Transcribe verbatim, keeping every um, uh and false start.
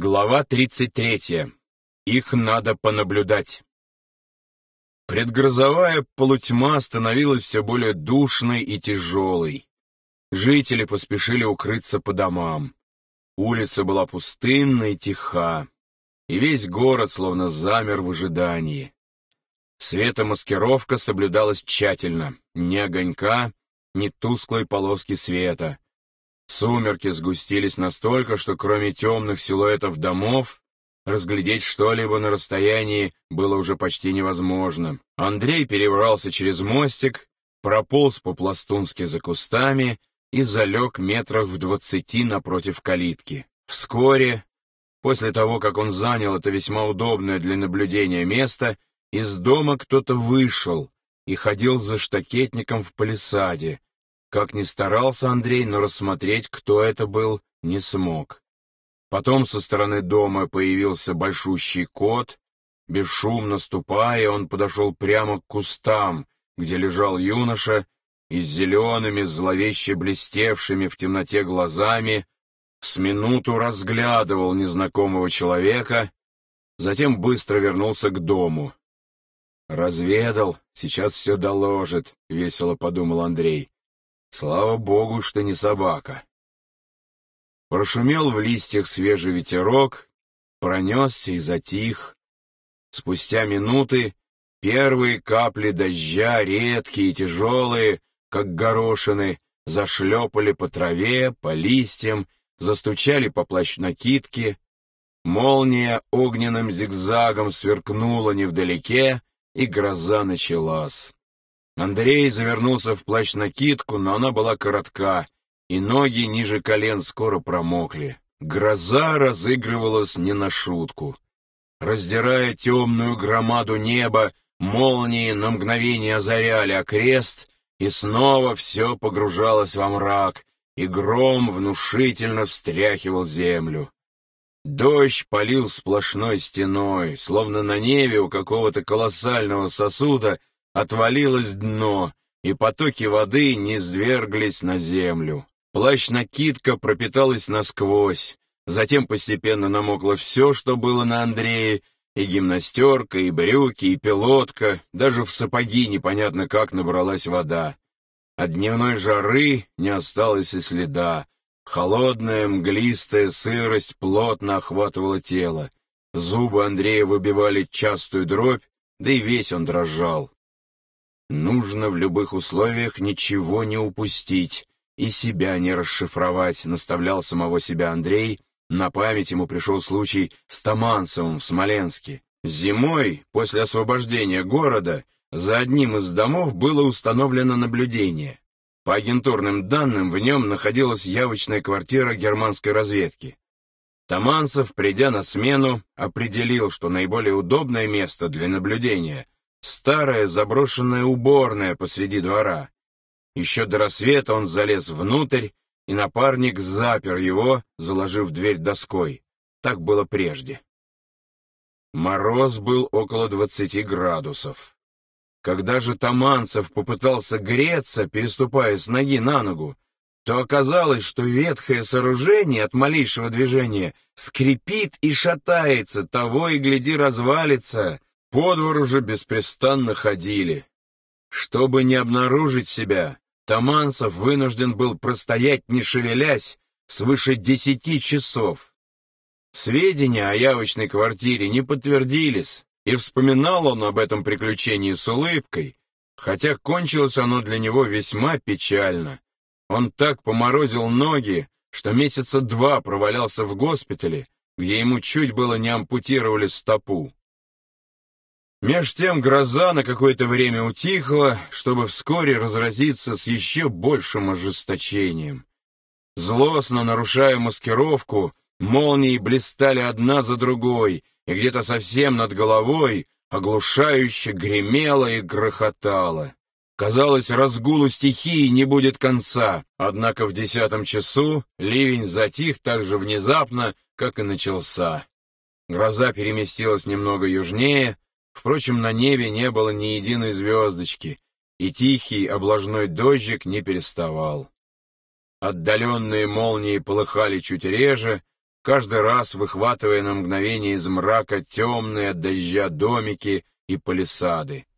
Глава тридцать третья. Их надо понаблюдать. Предгрозовая полутьма становилась все более душной и тяжелой. Жители поспешили укрыться по домам. Улица была пустынна и тиха, и весь город словно замер в ожидании. Светомаскировка соблюдалась тщательно, ни огонька, ни тусклой полоски света. Сумерки сгустились настолько, что кроме темных силуэтов домов разглядеть что-либо на расстоянии было уже почти невозможно. Андрей перебрался через мостик, прополз по-пластунски за кустами и залег метрах в двадцати напротив калитки. Вскоре, после того, как он занял это весьма удобное для наблюдения место, из дома кто-то вышел и ходил за штакетником в палисаде. Как ни старался Андрей, но рассмотреть, кто это был, не смог. Потом со стороны дома появился большущий кот. Бесшумно ступая, он подошел прямо к кустам, где лежал юноша, и с зелеными, зловеще блестевшими в темноте глазами с минуту разглядывал незнакомого человека, затем быстро вернулся к дому. «Разведал, сейчас все доложит», — весело подумал Андрей. «Слава богу, что не собака». Прошумел в листьях свежий ветерок, пронесся и затих. Спустя минуты первые капли дождя, редкие и тяжелые, как горошины, зашлепали по траве, по листьям, застучали по плащ-накидке. Молния огненным зигзагом сверкнула невдалеке, и гроза началась. Андрей завернулся в плащ-накидку, но она была коротка, и ноги ниже колен скоро промокли. Гроза разыгрывалась не на шутку. Раздирая темную громаду неба, молнии на мгновение озаряли окрест, и снова все погружалось во мрак, и гром внушительно встряхивал землю. Дождь полил сплошной стеной, словно на небе у какого-то колоссального сосуда отвалилось дно, и потоки воды низверглись на землю. Плащ-накидка пропиталась насквозь, затем постепенно намокло все, что было на Андрее, и гимнастерка, и брюки, и пилотка, даже в сапоги непонятно как набралась вода. От дневной жары не осталось и следа. Холодная, мглистая сырость плотно охватывала тело. Зубы Андрея выбивали частую дробь, да и весь он дрожал. Нужно в любых условиях ничего не упустить и себя не расшифровать, наставлял самого себя Андрей. На память ему пришел случай с Таманцевым в Смоленске. Зимой, после освобождения города, за одним из домов было установлено наблюдение. По агентурным данным, в нем находилась явочная квартира германской разведки. Таманцев, придя на смену, определил, что наиболее удобное место для наблюдения — старая заброшенная уборная посреди двора. Еще до рассвета он залез внутрь, и напарник запер его, заложив дверь доской. Так было прежде. Мороз был около двадцати градусов. Когда же Таманцев попытался греться, переступая с ноги на ногу, то оказалось, что ветхое сооружение от малейшего движения скрипит и шатается, того и гляди развалится. По двору же беспрестанно ходили. Чтобы не обнаружить себя, Таманцев вынужден был простоять, не шевелясь, свыше десяти часов. Сведения о явочной квартире не подтвердились, и вспоминал он об этом приключении с улыбкой, хотя кончилось оно для него весьма печально. Он так поморозил ноги, что месяца два провалялся в госпитале, где ему чуть было не ампутировали стопу. Меж тем гроза на какое-то время утихла, чтобы вскоре разразиться с еще большим ожесточением. Злостно нарушая маскировку, молнии блистали одна за другой, и где-то совсем над головой оглушающе гремело и грохотало. Казалось, разгулу стихии не будет конца, однако в десятом часу ливень затих так же внезапно, как и начался. Гроза переместилась немного южнее. Впрочем, на небе не было ни единой звездочки, и тихий облажной дождик не переставал. Отдаленные молнии полыхали чуть реже, каждый раз выхватывая на мгновение из мрака темные от дождя домики и палисады.